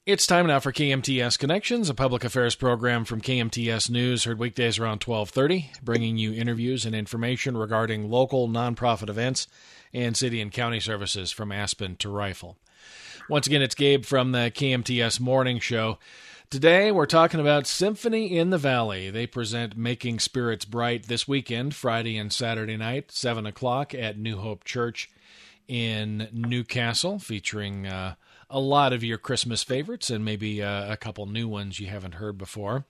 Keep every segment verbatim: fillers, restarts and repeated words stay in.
It's time now for K M T S Connections, a public affairs program from K M T S News, heard weekdays around twelve thirty, bringing you interviews and information regarding local nonprofit events and city and county services from Aspen to Rifle. Once again, it's Gabe from the K M T S Morning Show. Today, we're talking about Symphony in the Valley. They present Making Spirits Bright this weekend, Friday and Saturday night, seven o'clock at New Hope Church in Newcastle, featuring uh, a lot of your Christmas favorites and maybe uh, a couple new ones you haven't heard before.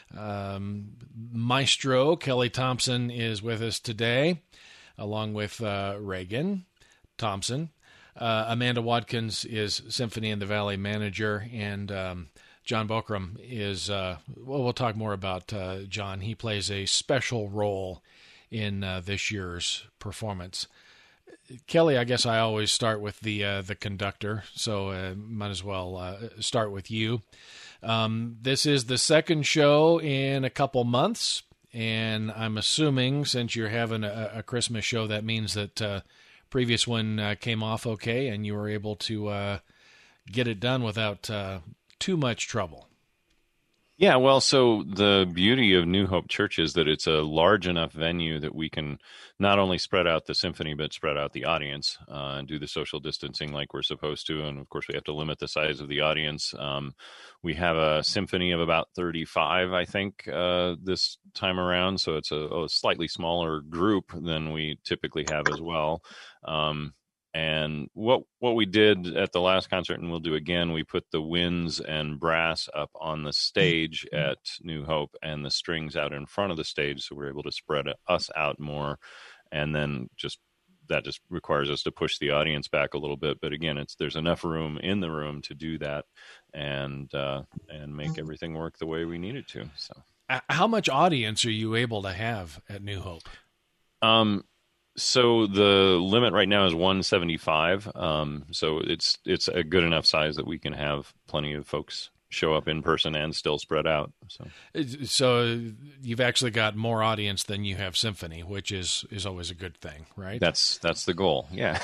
Um, Maestro Kelly Thompson is with us today, along with uh, Reagan Thompson. Uh, Amanda Watkins is Symphony in the Valley manager, and um, John Bokram is, uh, well, we'll talk more about uh, John. He plays a special role in uh, this year's performance. Kelly, I guess I always start with the uh, the conductor, so uh, might as well uh, start with you. Um, this is the second show in a couple months, and I'm assuming since you're having a, a Christmas show, that means that uh, previous one uh, came off okay, and you were able to uh, get it done without uh, too much trouble. Yeah, well, so the beauty of New Hope Church is that it's a large enough venue that we can not only spread out the symphony, but spread out the audience uh, and do the social distancing like we're supposed to. And of course, we have to limit the size of the audience. Um, we have a symphony of about thirty-five, I think, uh, this time around. So it's a, a slightly smaller group than we typically have as well. Um, And what what we did at the last concert, and we'll do again, we put the winds and brass up on the stage at New Hope and the strings out in front of the stage, so we're able to spread us out more. And then just that just requires us to push the audience back a little bit. But again, it's there's enough room in the room to do that and uh, and make everything work the way we need it to. So, how much audience are you able to have at New Hope? Um. So the limit right now is one seventy-five. Um, so it's it's a good enough size that we can have plenty of folks show up in person and still spread out. So, so you've actually got more audience than you have symphony, which is, is always a good thing, right? That's that's the goal. Yeah.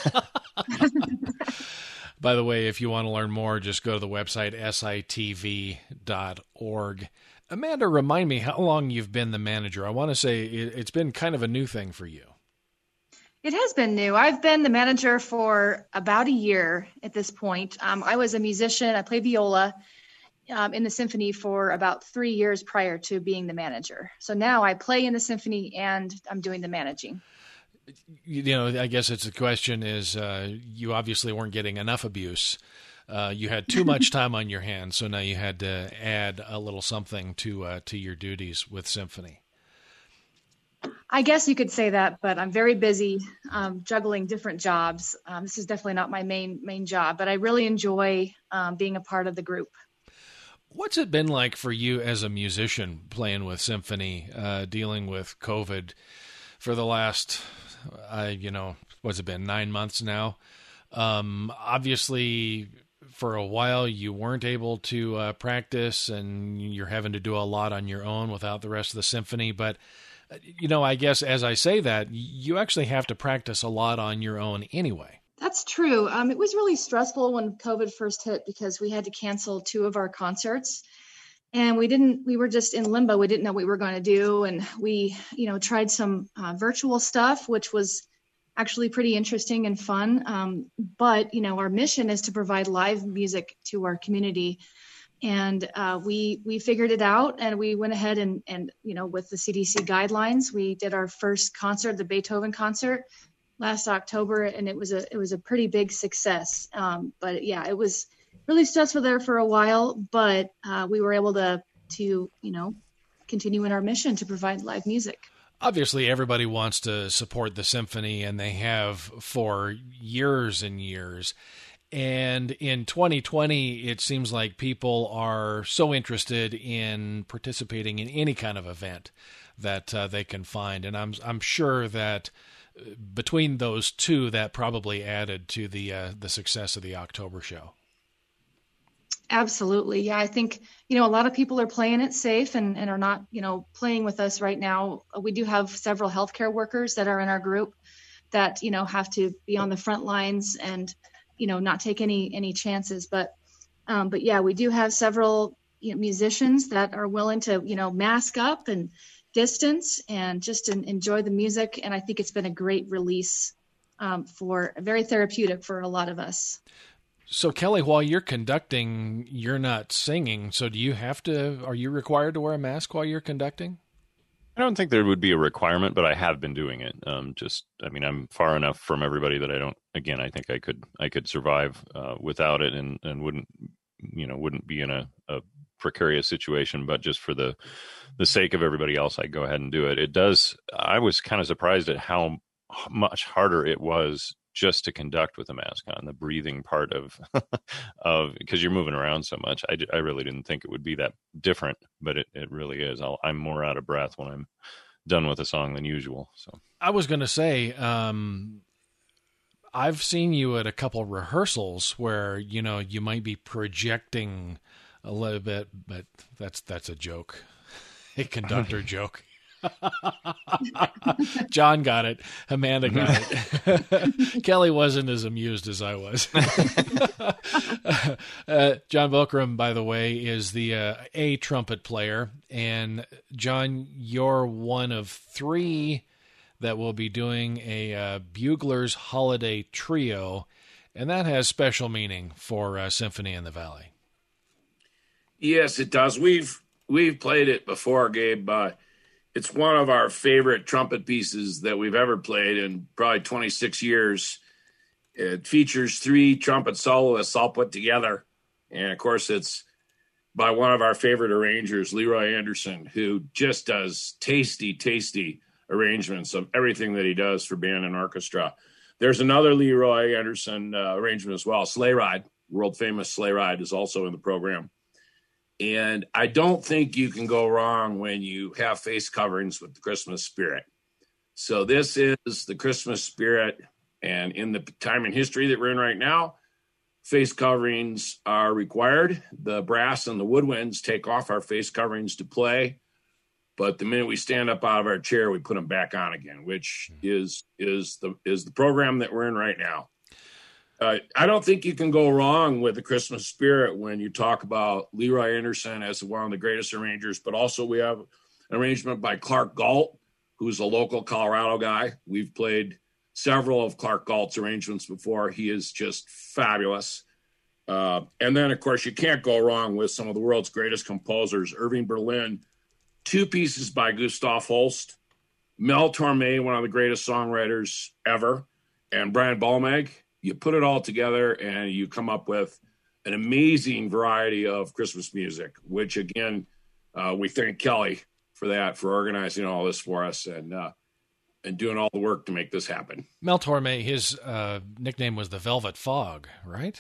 By the way, if you want to learn more, just go to the website S I T V dot org. Amanda, remind me how long you've been the manager. I want to say it, it's been kind of a new thing for you. It has been new. I've been the manager for about a year at this point. Um, I was a musician. I played viola um, in the symphony for about three years prior to being the manager. So now I play in the symphony and I'm doing the managing. You know, I guess it's the question is uh, you obviously weren't getting enough abuse. Uh, you had too much time on your hands, so now you had to add a little something to uh, to your duties with symphony. I guess you could say that, but I'm very busy um, juggling different jobs. Um, this is definitely not my main main job, but I really enjoy um, being a part of the group. What's it been like for you as a musician playing with symphony, uh, dealing with COVID for the last, uh, you know, what's it been, nine months now? Um, obviously, for a while you weren't able to uh, practice and you're having to do a lot on your own without the rest of the symphony, but you know, I guess as I say that, you actually have to practice a lot on your own anyway. That's true. Um, it was really stressful when COVID first hit because we had to cancel two of our concerts and we didn't, we were just in limbo. We didn't know what we were going to do. And we, you know, tried some uh, virtual stuff, which was actually pretty interesting and fun. Um, but, you know, our mission is to provide live music to our community. And uh, we we figured it out, and we went ahead and, and, you know, with the C D C guidelines, we did our first concert, the Beethoven concert, last October, and it was a it was a pretty big success. Um, but yeah, it was really stressful there for a while, but uh, we were able to to you know continue in our mission to provide live music. Obviously, everybody wants to support the symphony, and they have for years and years. And in twenty twenty, it seems like people are so interested in participating in any kind of event that uh, they can find. And I'm I'm sure that between those two, that probably added to the uh, the success of the October show. Absolutely. Yeah, I think, you know, a lot of people are playing it safe and, and are not, you know, playing with us right now. We do have several healthcare workers that are in our group that, you know, have to be on the front lines and, you know, not take any any chances. But Um, but yeah, we do have several you know, musicians that are willing to, you know, mask up and distance and just en- enjoy the music. And I think it's been a great release um, for very therapeutic for a lot of us. So Kelly, while you're conducting, you're not singing. So do you have to, are you required to wear a mask while you're conducting? I don't think there would be a requirement, but I have been doing it. Um, just, I mean, I'm far enough from everybody that I don't, again, I think I could, I could survive uh, without it and, and wouldn't, you know, wouldn't be in a, a precarious situation, but just for the, the sake of everybody else, I go ahead and do it. It does. I was kind of surprised at how much harder it was just to conduct with a mask on, the breathing part of, of because you're moving around so much. I, I really didn't think it would be that different, but it, it really is. I'll, I'm more out of breath when I'm done with a song than usual. So I was going to say, um, I've seen you at a couple rehearsals where, you know, you might be projecting a little bit, but that's, that's a joke, a conductor joke. John got it. Amanda got it. Kelly wasn't as amused as I was. uh, John Volkram, by the way, is the uh, A trumpet player. And John, you're one of three that will be doing a uh, Bugler's Holiday Trio. And that has special meaning for uh, Symphony in the Valley. Yes, it does. We've, we've played it before, Gabe. Uh, It's one of our favorite trumpet pieces that we've ever played in probably twenty-six years. It features three trumpet soloists all put together. And, of course, it's by one of our favorite arrangers, Leroy Anderson, who just does tasty, tasty arrangements of everything that he does for band and orchestra. There's another Leroy Anderson uh, arrangement as well, Sleigh Ride. World-famous Sleigh Ride is also in the program. And I don't think you can go wrong when you have face coverings with the Christmas spirit. So this is the Christmas spirit. And in the time in history that we're in right now, face coverings are required. The brass and the woodwinds take off our face coverings to play. But the minute we stand up out of our chair, we put them back on again, which is, is, the, is the program that we're in right now. Uh, I don't think you can go wrong with the Christmas spirit when you talk about Leroy Anderson as one of the greatest arrangers, but also we have an arrangement by Clark Galt, who's a local Colorado guy. We've played several of Clark Galt's arrangements before. He is just fabulous. Uh, and then, of course, you can't go wrong with some of the world's greatest composers, Irving Berlin, two pieces by Gustav Holst, Mel Torme, one of the greatest songwriters ever, and Brian Balmeg. You put it all together and you come up with an amazing variety of Christmas music, which, again, uh, we thank Kelly for that, for organizing all this for us and uh, and doing all the work to make this happen. Mel Torme, his uh, nickname was the Velvet Fog, right?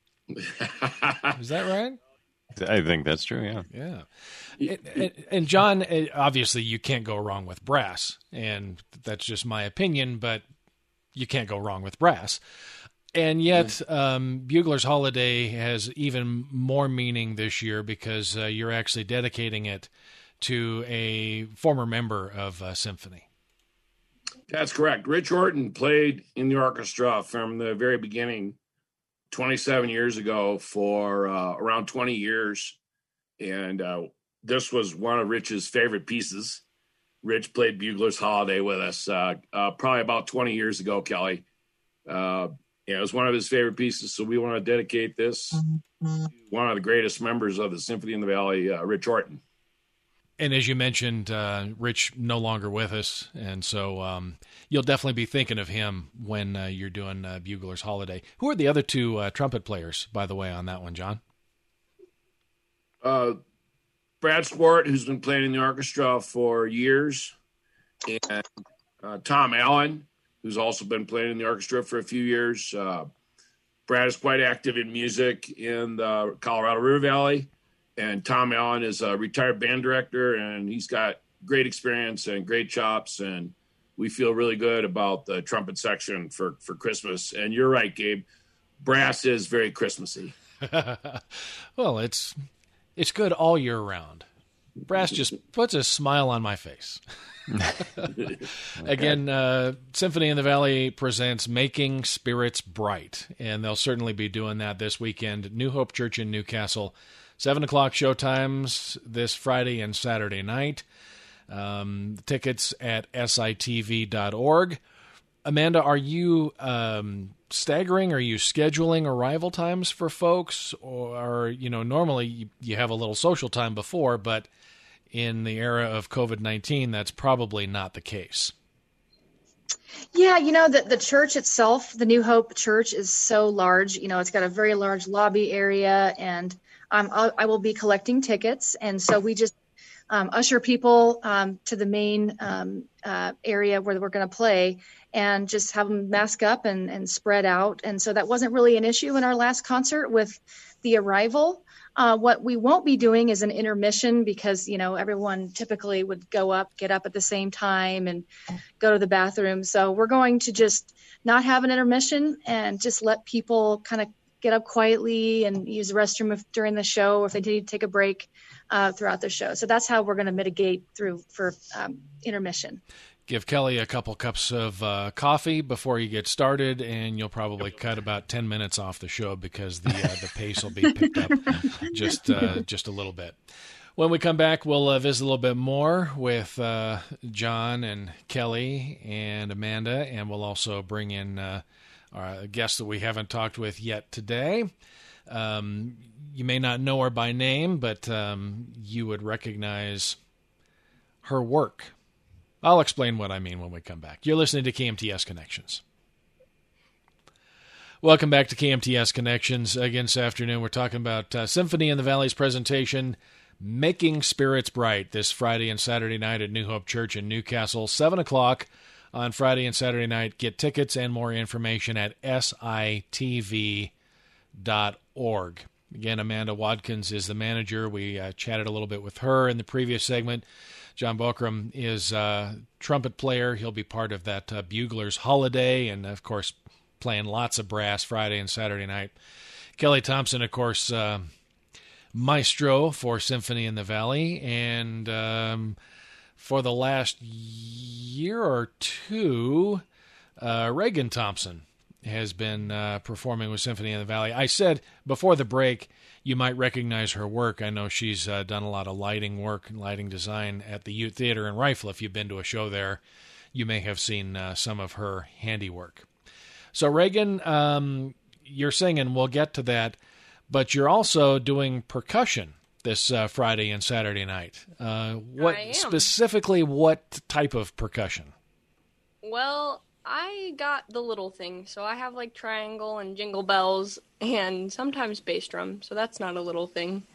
Is that right? I think that's true, yeah. Yeah. And, and, and John, obviously you can't go wrong with brass, and that's just my opinion, but you can't go wrong with brass. And yet, um, Bugler's Holiday has even more meaning this year because uh, you're actually dedicating it to a former member of uh, Symphony. That's correct. Rich Horton played in the orchestra from the very beginning, twenty-seven years ago, for uh, around twenty years. And uh, this was one of Rich's favorite pieces. Rich played Bugler's Holiday with us uh, uh, probably about twenty years ago, Kelly. Uh, Yeah, it was one of his favorite pieces, so we want to dedicate this to one of the greatest members of the Symphony in the Valley, uh, Rich Horton. And as you mentioned, uh, Rich no longer with us, and so um, you'll definitely be thinking of him when uh, you're doing uh, Bugler's Holiday. Who are the other two uh, trumpet players, by the way, on that one, John? Uh, Brad Sport, who's been playing in the orchestra for years, and uh, Tom Allen, who's also been playing in the orchestra for a few years. Uh, Brad is quite active in music in the Colorado River Valley, and Tom Allen is a retired band director, and he's got great experience and great chops, and we feel really good about the trumpet section for, for Christmas. And you're right, Gabe, brass is very Christmassy. Well, it's it's good all year round. Brass just puts a smile on my face. Okay. Again, uh, Symphony in the Valley presents Making Spirits Bright, and they'll certainly be doing that this weekend. New Hope Church in Newcastle, seven o'clock showtimes this Friday and Saturday night. Um, tickets at S I T V dot org. Amanda, are you um, staggering? Are you scheduling arrival times for folks? Or, you know, normally you, you have a little social time before, but in the era of COVID nineteen, that's probably not the case. Yeah, you know, the, the church itself, the New Hope Church, is so large. You know, it's got a very large lobby area, and um, I'll, I will be collecting tickets. And so we just um, usher people um, to the main um, uh, area where we're going to play, and just have them mask up and, and spread out. And so that wasn't really an issue in our last concert with the arrival. Uh, what we won't be doing is an intermission, because, you know, everyone typically would go up, get up at the same time and go to the bathroom. So we're going to just not have an intermission and just let people kind of get up quietly and use the restroom if, during the show, or if they need to take a break uh, throughout the show. So that's how we're going to mitigate through for um, intermission. Give Kelly a couple cups of uh, coffee before you get started, and you'll probably cut about ten minutes off the show because the uh, the pace will be picked up just uh, just a little bit. When we come back, we'll uh, visit a little bit more with uh, John and Kelly and Amanda, and we'll also bring in uh, our guest that we haven't talked with yet today. Um, you may not know her by name, but um, you would recognize her work. I'll explain what I mean when we come back. You're listening to K M T S Connections. Welcome back to K M T S Connections. Again, this afternoon, we're talking about uh, Symphony in the Valley's presentation, Making Spirits Bright, this Friday and Saturday night at New Hope Church in Newcastle, seven o'clock on Friday and Saturday night. Get tickets and more information at S I T V dot org. Again, Amanda Watkins is the manager. We uh, chatted a little bit with her in the previous segment. John Bokram is a trumpet player. He'll be part of that uh, Bugler's Holiday, and, of course, playing lots of brass Friday and Saturday night. Kelly Thompson, of course, uh, maestro for Symphony in the Valley, and um, for the last year or two, uh, Reagan Thompson has been uh, performing with Symphony in the Valley. I said before the break, you might recognize her work. I know she's uh, done a lot of lighting work and lighting design at the Ute Theater in Rifle. If you've been to a show there, you may have seen uh, some of her handiwork. So, Reagan, um, you're singing. We'll get to that. But you're also doing percussion this uh, Friday and Saturday night. Uh, what I am. Specifically, what type of percussion? Well, I got the little thing, so I have like triangle and jingle bells and sometimes bass drum, so that's not a little thing.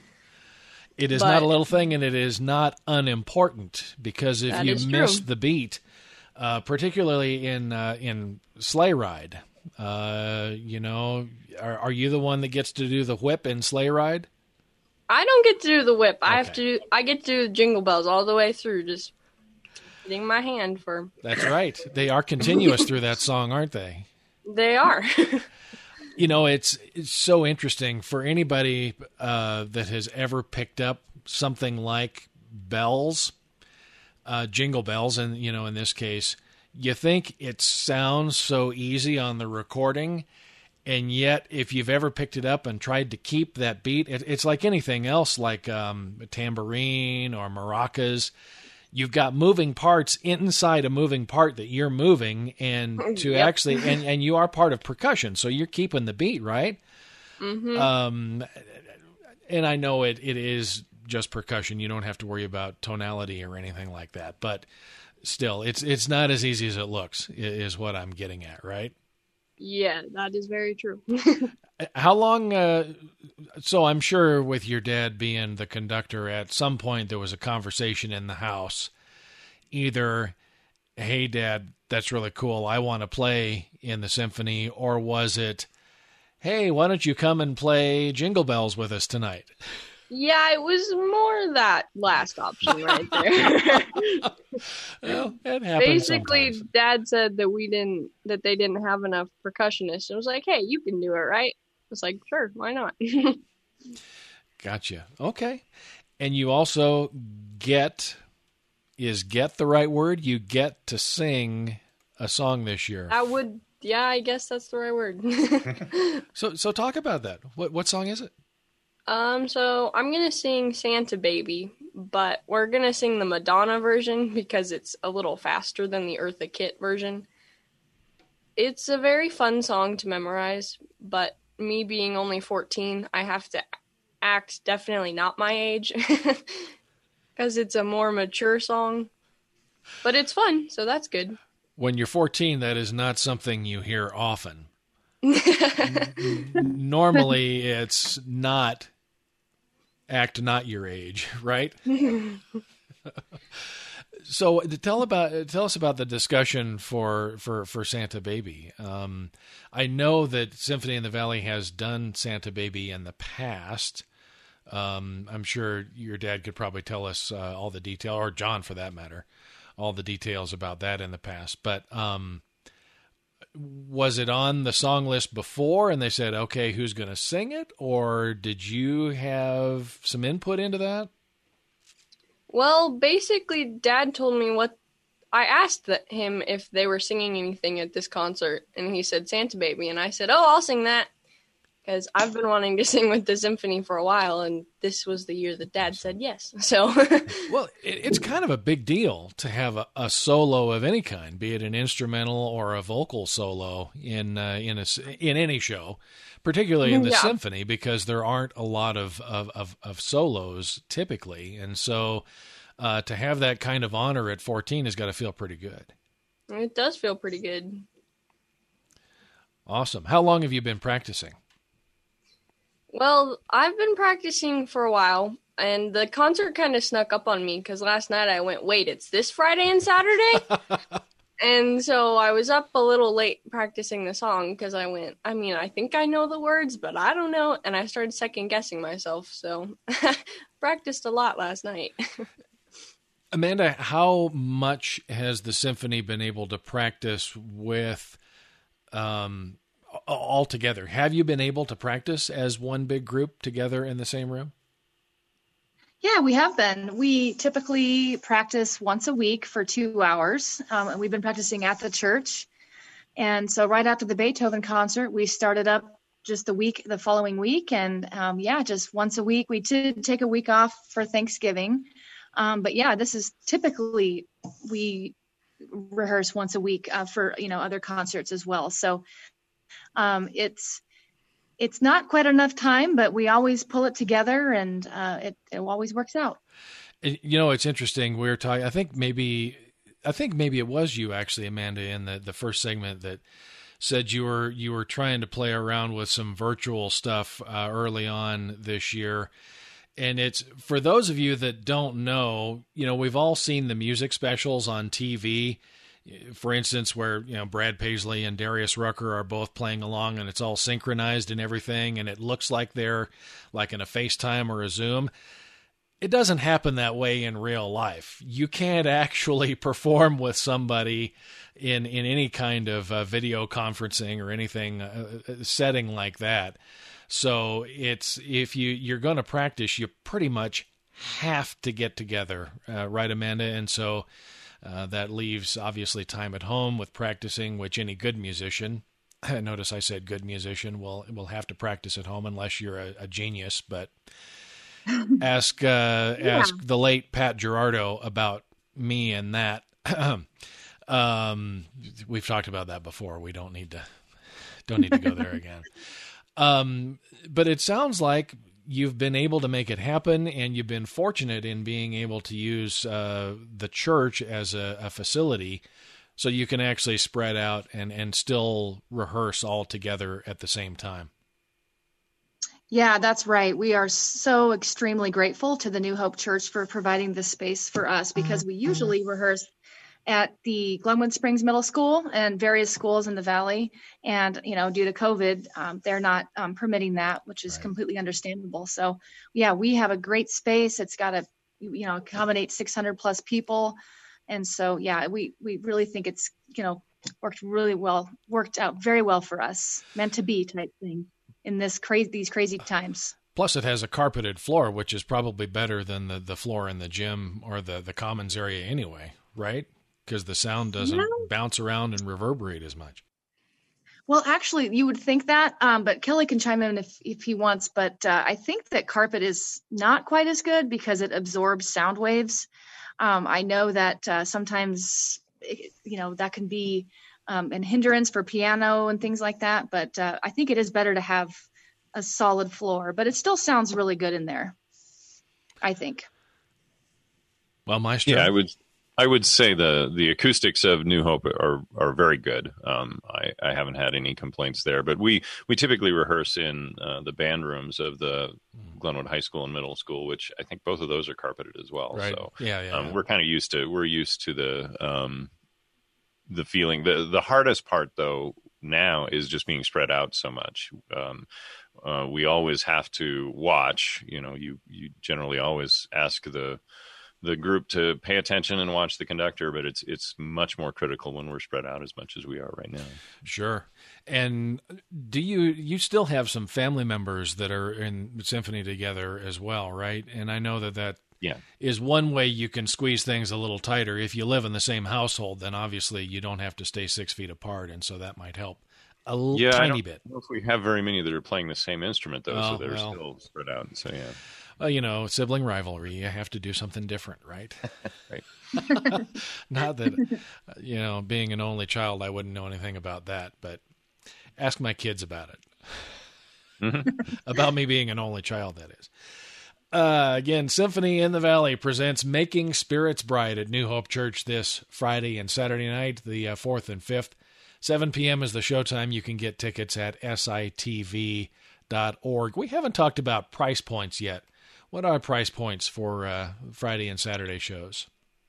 It is But- not a little thing, and it is not unimportant, because if That you is miss true. the beat, uh, particularly in uh, in Sleigh Ride, uh, you know, are, are you the one that gets to do the whip in Sleigh Ride? I don't get to do the whip. I have Okay. to. I get to do the jingle bells all the way through, just hitting my hand for. That's right. They are continuous through that song, aren't they? They are. You know, it's it's so interesting for anybody uh, that has ever picked up something like bells, uh, jingle bells, and, you know, in this case, you think it sounds so easy on the recording, and yet if you've ever picked it up and tried to keep that beat, it, it's like anything else, like um, a tambourine or maracas. You've got moving parts inside a moving part that you're moving, and to Yep. actually, and, and you are part of percussion, so you're keeping the beat, right? Mm-hmm. Um, and I know it, it is just percussion. You don't have to worry about tonality or anything like that, but still, it's it's not as easy as it looks, i- is what I'm getting at, right? Yeah, that is very true. How long, uh, so I'm sure with your dad being the conductor, at some point there was a conversation in the house, either, hey, Dad, that's really cool, I want to play in the symphony, or was it, hey, why don't you come and play Jingle Bells with us tonight? Yeah, it was more that last option right there. Well, it happens Basically, sometimes. Dad said that we didn't, that they didn't have enough percussionists. It was like, hey, you can do it, right? I was like, sure, why not? Gotcha. Okay. And you also get, is get the right word? You get to sing a song this year. I would, yeah, I guess that's the right word. so so talk about that. What what song is it? Um, so I'm going to sing Santa Baby, but we're going to sing the Madonna version because it's a little faster than the Eartha Kitt version. It's a very fun song to memorize, but me being only fourteen, I have to act definitely not my age because it's a more mature song, but it's fun, so that's good. When you're fourteen, that is not something you hear often. N- normally, it's not act not your age, right? So tell about tell us about the discussion for for, for Santa Baby. Um, I know that Symphony in the Valley has done Santa Baby in the past. Um, I'm sure your dad could probably tell us uh, all the detail, or John for that matter, all the details about that in the past. But um, was it on the song list before and they said, okay, who's going to sing it? Or did you have some input into that? Well, basically, Dad told me what I asked the, him if they were singing anything at this concert, and he said Santa Baby, and I said, oh, I'll sing that, because I've been wanting to sing with the symphony for a while, and this was the year that Dad said yes. So, well, it, it's kind of a big deal to have a, a solo of any kind, be it an instrumental or a vocal solo in uh, in a, in any show, particularly in the yeah. symphony, because there aren't a lot of of, of, of solos typically, and so uh, to have that kind of honor at fourteen has got to feel pretty good. It does feel pretty good. Awesome. How long have you been practicing? Well, I've been practicing for a while, and the concert kind of snuck up on me because last night I went, wait, it's this Friday and Saturday? And so I was up a little late practicing the song because I went, I mean, I think I know the words, but I don't know. And I started second guessing myself. So practiced a lot last night. Amanda, how much has the symphony been able to practice with um, all together? Have you been able to practice as one big group together in the same room? Yeah, we have been. We typically practice once a week for two hours, um, and we've been practicing at the church. And so right after the Beethoven concert, we started up just the week, the following week. And um, yeah, just once a week. We did take a week off for Thanksgiving. Um, but yeah, this is typically, we rehearse once a week uh, for, you know, other concerts as well. So um, it's, It's not quite enough time, but we always pull it together, and uh, it, it always works out. You know, it's interesting. We were talking, I think maybe, I think maybe it was you actually, Amanda, in the, the first segment that said you were, you were trying to play around with some virtual stuff uh, early on this year. And it's, for those of you that don't know, you know, we've all seen the music specials on T V, for instance, where, you know, Brad Paisley and Darius Rucker are both playing along and it's all synchronized and everything, and it looks like they're like in a FaceTime or a Zoom. It doesn't happen that way in real life. You can't actually perform with somebody in, in any kind of uh, video conferencing or anything uh, setting like that. So it's, if you, you're going to practice, you pretty much have to get together, uh, right, Amanda? And so Uh, that leaves, obviously, time at home with practicing, which any good musician, notice I said good musician, will will have to practice at home unless you're a, a genius. But ask uh, yeah. ask the late Pat Gerardo about me and that. um, we've talked about that before. We don't need to don't need to go there again. Um, but it sounds like you've been able to make it happen, and you've been fortunate in being able to use uh, the church as a, a facility so you can actually spread out and, and still rehearse all together at the same time. Yeah, that's right. We are so extremely grateful to the New Hope Church for providing this space for us, because we usually rehearse at the Glenwood Springs Middle School and various schools in the Valley. And, you know, due to COVID, um, they're not um, permitting that, which is right. completely understandable. So, yeah, we have a great space. It's got to, you know, accommodate six hundred plus people. And so, yeah, we, we really think it's, you know, worked really well, worked out very well for us, meant to be type thing in this crazy, these crazy times. Plus, it has a carpeted floor, which is probably better than the, the floor in the gym or the, the commons area anyway, right? Because the sound doesn't Yeah. bounce around and reverberate as much. Well, actually, you would think that, um, but Kelly can chime in if, if he wants. But uh, I think that carpet is not quite as good because it absorbs sound waves. Um, I know that uh, sometimes, you know, that can be um, an hindrance for piano and things like that. But uh, I think it is better to have a solid floor. But it still sounds really good in there, I think. Well, Maestro. Yeah, I would. I would say the, the acoustics of New Hope are, are very good. Um, I, I haven't had any complaints there, but we, we typically rehearse in uh, the band rooms of the Glenwood High School and Middle School, which I think both of those are carpeted as well. Right. So yeah, yeah, um, yeah. we're kind of used to we're used to the um, the feeling. The the hardest part though now is just being spread out so much. Um, uh, we always have to watch. You know, you you generally always ask the the group to pay attention and watch the conductor, but it's it's much more critical when we're spread out as much as we are right now. Sure. And do you you still have some family members that are in symphony together as well, right? And I know that that Yeah. is one way you can squeeze things a little tighter. If you live in the same household, then obviously you don't have to stay six feet apart, and so that might help a l- Yeah, I tiny don't bit. know if we have very many that are playing the same instrument though, Oh, so they're well. still spread out. So yeah. Well, you know, sibling rivalry, you have to do something different, right? Right. Not that, you know, being an only child, I wouldn't know anything about that, but ask my kids about it. Mm-hmm. About me being an only child, that is. Uh, again, Symphony in the Valley presents Making Spirits Bright at New Hope Church this Friday and Saturday night, the uh, fourth and fifth. seven p.m. is the showtime. You can get tickets at S I T V dot org. We haven't talked about price points yet. What are price points for uh, Friday and Saturday shows?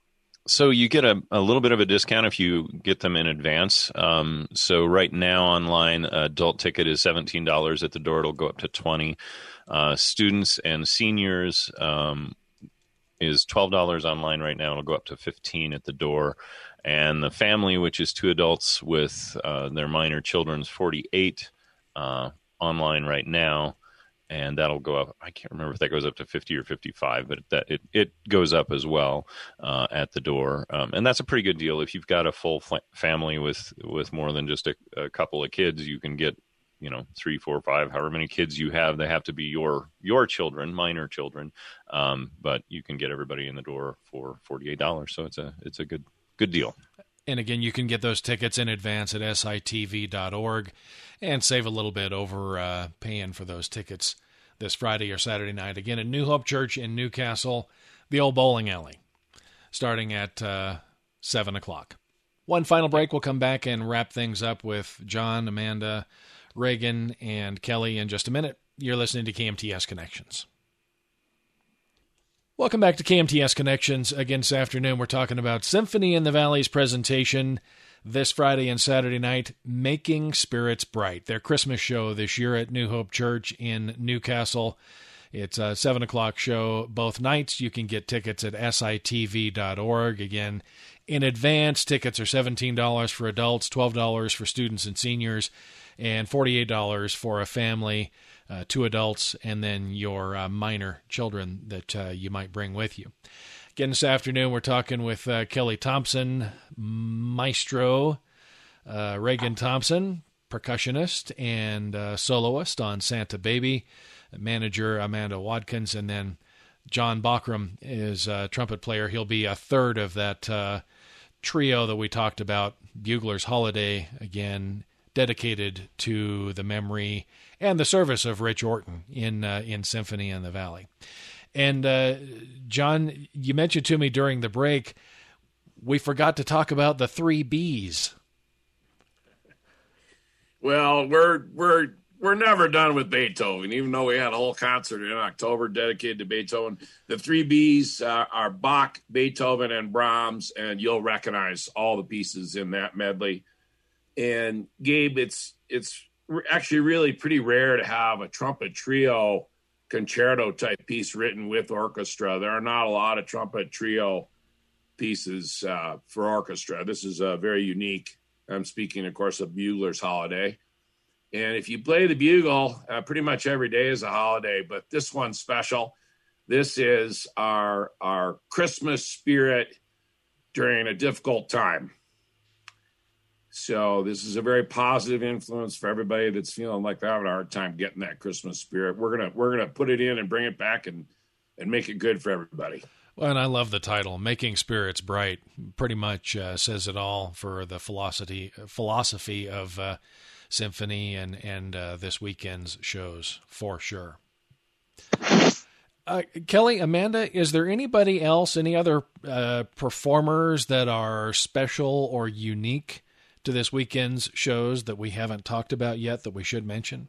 So you get a, a little bit of a discount if you get them in advance. Um, so right now online, adult ticket is seventeen dollars at the door. It'll go up to twenty dollars. Uh, students and seniors um, is twelve dollars online right now. It'll go up to fifteen dollars at the door. And the family, which is two adults with uh, their minor children, is forty-eight dollars uh, online right now. And that'll go up. I can't remember if that goes up to fifty or fifty-five, but that it, it goes up as well uh, at the door. Um, and that's a pretty good deal. If you've got a full f- family with, with more than just a, a couple of kids, you can get, you know, three, four, five, however many kids you have. They have to be your your children, minor children. Um, but you can get everybody in the door for forty-eight dollars. So it's a it's a good good deal. And again, you can get those tickets in advance at S I T V dot org and save a little bit over uh, paying for those tickets this Friday or Saturday night. Again, at New Hope Church in Newcastle, the old bowling alley, starting at uh, seven o'clock. One final break. We'll come back and wrap things up with John, Amanda, Reagan, and Kelly in just a minute. You're listening to K M T S Connections. Welcome back to K M T S Connections. Again, this afternoon, we're talking about Symphony in the Valley's presentation this Friday and Saturday night, Making Spirits Bright, their Christmas show this year at New Hope Church in Newcastle. It's a seven o'clock show both nights. You can get tickets at S I T V dot org. Again, in advance, tickets are seventeen dollars for adults, twelve dollars for students and seniors, and forty-eight dollars for a family. Uh, two adults, and then your uh, minor children that uh, you might bring with you. Again, this afternoon, we're talking with uh, Kelly Thompson, maestro, uh, Reagan Thompson, percussionist and uh, soloist on Santa Baby, manager Amanda Watkins, and then John Bachram is a trumpet player. He'll be a third of that uh, trio that we talked about, Bugler's Holiday, again, dedicated to the memory and the service of Rich Orton in uh, in Symphony in the Valley. And uh, John, you mentioned to me during the break, we forgot to talk about the three B's. Well, we're we're we're never done with Beethoven, even though we had a whole concert in October dedicated to Beethoven. The three B's uh, are Bach, Beethoven, and Brahms, and you'll recognize all the pieces in that medley. And Gabe, it's it's actually really pretty rare to have a trumpet trio concerto type piece written with orchestra. There are not a lot of trumpet trio pieces uh, for orchestra. This is uh, very unique. I'm speaking, of course, of Bugler's Holiday. And if you play the bugle, uh, pretty much every day is a holiday, but this one's special. This is our, our Christmas spirit during a difficult time. So this is a very positive influence for everybody that's feeling like they're having a hard time getting that Christmas spirit. We're gonna we're gonna put it in and bring it back and and make it good for everybody. Well, and I love the title, "Making Spirits Bright." Pretty much uh, says it all for the philosophy philosophy of uh, Symphony and and uh, this weekend's shows for sure. Uh, Kelly, Amanda, is there anybody else, any other uh, performers that are special or unique to this weekend's shows that we haven't talked about yet that we should mention?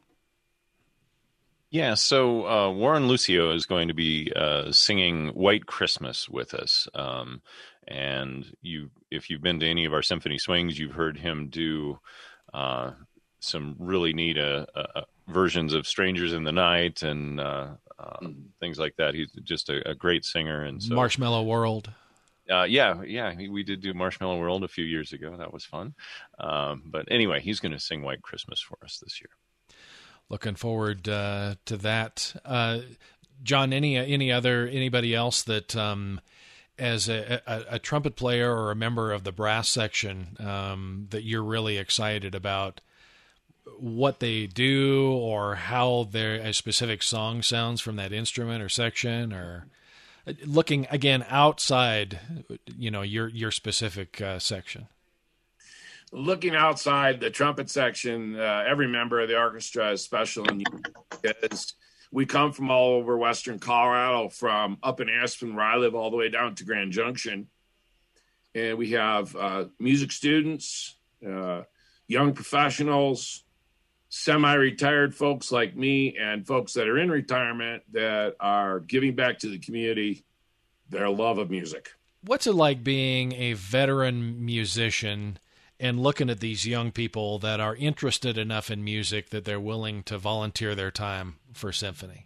Yeah, so uh, Warren Lucio is going to be uh, singing White Christmas with us. Um, and you, if you've been to any of our symphony swings, you've heard him do uh, some really neat uh, uh, versions of Strangers in the Night and uh, uh, mm. things like that. He's just a, a great singer. And so, Marshmallow World. Uh, yeah, yeah, we did do Marshmallow World a few years ago. That was fun. Um, but anyway, he's going to sing White Christmas for us this year. Looking forward uh, to that. Uh, John, any any other anybody else that, um, as a, a, a trumpet player or a member of the brass section, um, that you're really excited about what they do or how their a specific song sounds from that instrument or section, or looking again outside, you know, your your specific uh, section? Looking outside the trumpet section, uh, every member of the orchestra is special and unique because we come from all over Western Colorado, from up in Aspen where I live all the way down to Grand Junction. And we have uh, music students, uh, young professionals, semi-retired folks like me, and folks that are in retirement that are giving back to the community their love of music. What's it like being a veteran musician and looking at these young people that are interested enough in music that they're willing to volunteer their time for symphony?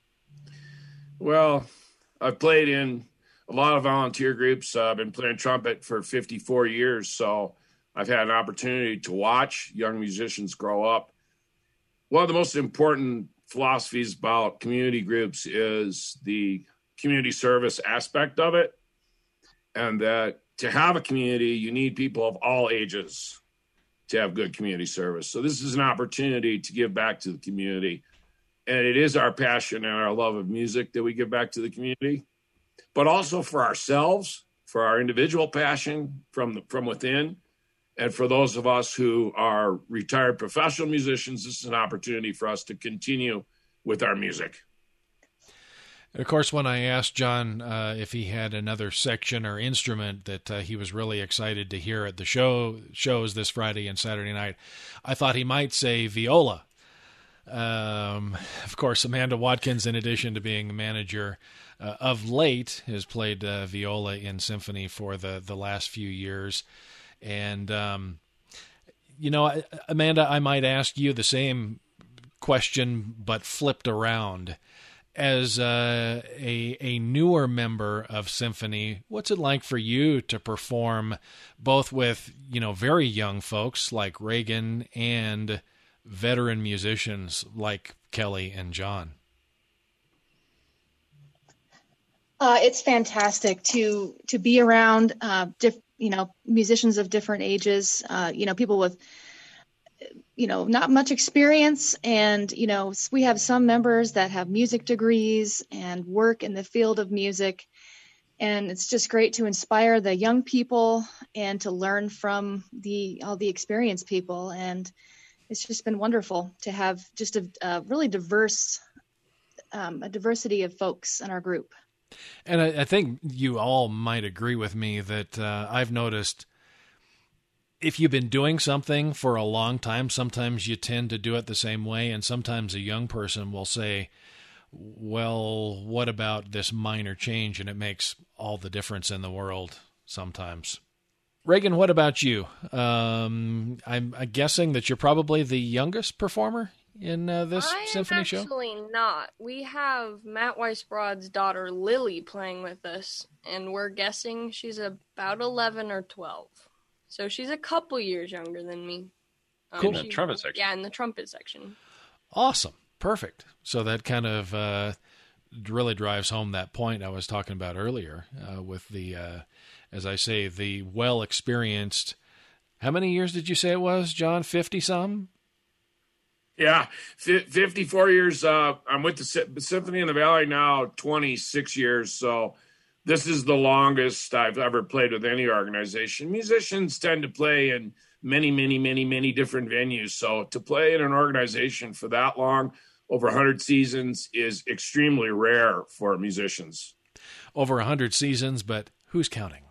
Well, I've played in a lot of volunteer groups. Uh, I've been playing trumpet for fifty-four years, so I've had an opportunity to watch young musicians grow up. One of the most important philosophies about community groups is the community service aspect of it, and that to have a community, you need people of all ages to have good community service. So this is an opportunity to give back to the community. And it is our passion and our love of music that we give back to the community, but also for ourselves, for our individual passion from the, from within. And for those of us who are retired professional musicians, this is an opportunity for us to continue with our music. And of course, when I asked John uh, if he had another section or instrument that uh, he was really excited to hear at the show shows this Friday and Saturday night, I thought he might say viola. Um, of course, Amanda Watkins, in addition to being a manager uh, of late, has played uh, viola in symphony for the, the last few years. And, um, you know, Amanda, I might ask you the same question, but flipped around. As uh, a a newer member of symphony, what's it like for you to perform both with, you know, very young folks like Reagan and veteran musicians like Kelly and John? Uh, it's fantastic to to be around, uh, diff, you know, musicians of different ages, uh, you know, people with, you know, not much experience. And, you know, we have some members that have music degrees and work in the field of music. And it's just great to inspire the young people and to learn from the all the experienced people. And it's just been wonderful to have just a, a really diverse, um, a diversity of folks in our group. And I, I think you all might agree with me that uh, I've noticed if you've been doing something for a long time, sometimes you tend to do it the same way. And sometimes a young person will say, well, what about this minor change? And it makes all the difference in the world sometimes. Reagan, what about you? Um, I'm, I'm guessing that you're probably the youngest performer in uh, this I symphony show? Actually not. We have Matt Weisbrod's daughter Lily playing with us, and we're guessing she's about eleven or twelve. So she's a couple years younger than me. Um, Cool. In the she- trumpet section. Yeah, in the trumpet section. Awesome. Perfect. So that kind of uh, really drives home that point I was talking about earlier uh, with the, uh, as I say, the well-experienced. How many years did you say it was, John? fifty-some? Yeah, f- fifty-four years. Uh, I'm with the Sy- Symphony in the Valley now, twenty-six years. So this is the longest I've ever played with any organization. Musicians tend to play in many, many, many, many different venues. So to play in an organization for that long, over one hundred seasons, is extremely rare for musicians. Over one hundred seasons, but who's counting?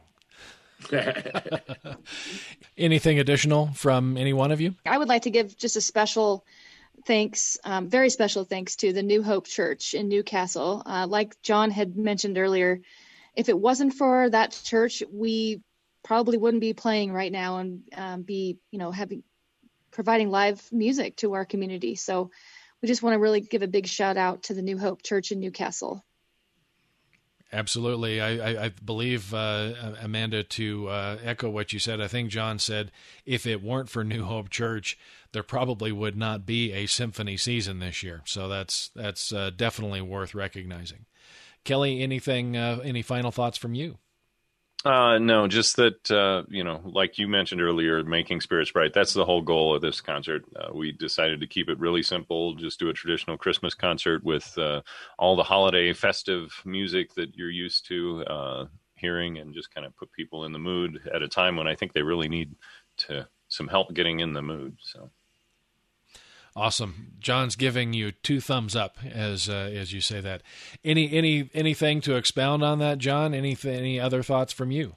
Anything additional from any one of you? I would like to give just a special thanks, um, very special thanks to the New Hope Church in Newcastle. Uh, like John had mentioned earlier, if it wasn't for that church, we probably wouldn't be playing right now and um, be, you know, having providing live music to our community. So we just want to really give a big shout out to the New Hope Church in Newcastle. Absolutely. I, I, I believe, uh, Amanda, to uh, echo what you said, I think John said if it weren't for New Hope Church, there probably would not be a symphony season this year. So that's that's uh, definitely worth recognizing. Kelly, anything, uh, any final thoughts from you? Uh, no, just that, uh, you know, like you mentioned earlier, making spirits bright. That's the whole goal of this concert. Uh, we decided to keep it really simple, just do a traditional Christmas concert with uh, all the holiday festive music that you're used to uh, hearing, and just kind of put people in the mood at a time when I think they really need to some help getting in the mood. So. Awesome. John's giving you two thumbs up as uh, as you say that. Any any anything to expound on that, John? Any any other thoughts from you?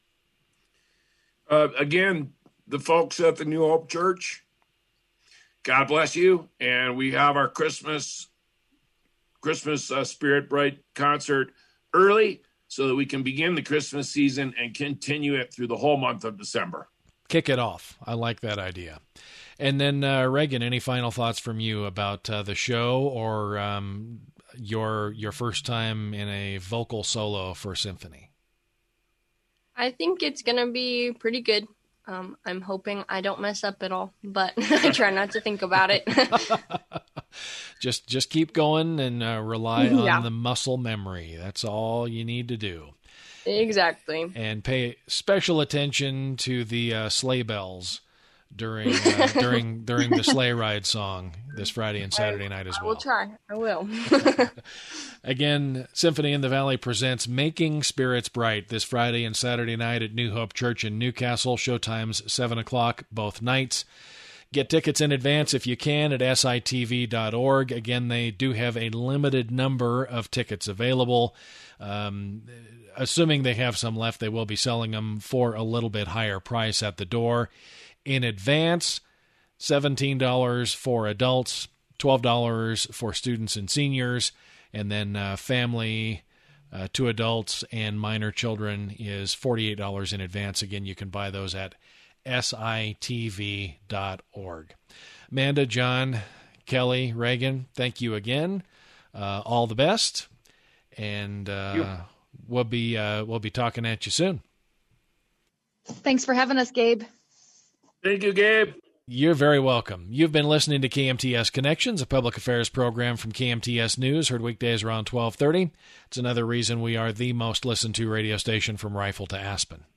Uh, again, the folks at the New Hope Church, God bless you. And we have our Christmas Christmas uh, Spirit Bright concert early so that we can begin the Christmas season and continue it through the whole month of December. Kick it off. I like that idea. And then, uh, Reagan, any final thoughts from you about uh, the show or um, your your first time in a vocal solo for symphony? I think it's going to be pretty good. Um, I'm hoping I don't mess up at all, but I try not to think about it. just just keep going and uh, rely on Yeah. the muscle memory. That's all you need to do. Exactly. And pay special attention to the uh, sleigh bells during uh, during during the sleigh ride song this Friday and Saturday night as I well. will try. I will. Again, Symphony in the Valley presents Making Spirits Bright this Friday and Saturday night at New Hope Church in Newcastle. Showtime's seven o'clock both nights. Get tickets in advance if you can at S I T V dot org. Again, they do have a limited number of tickets available. Um, assuming they have some left, they will be selling them for a little bit higher price at the door. In advance, seventeen dollars for adults, twelve dollars for students and seniors, and then uh, family, uh, two adults and minor children is forty-eight dollars in advance. Again, you can buy those at S I T V dot org. Amanda, John, Kelly, Reagan, thank you again. Uh, all the best, and uh, we'll be uh, we'll be talking at you soon. Thanks for having us, Gabe. Thank you, Gabe. You're very welcome. You've been listening to K M T S Connections, a public affairs program from K M T S News, heard weekdays around twelve thirty. It's another reason we are the most listened to radio station from Rifle to Aspen.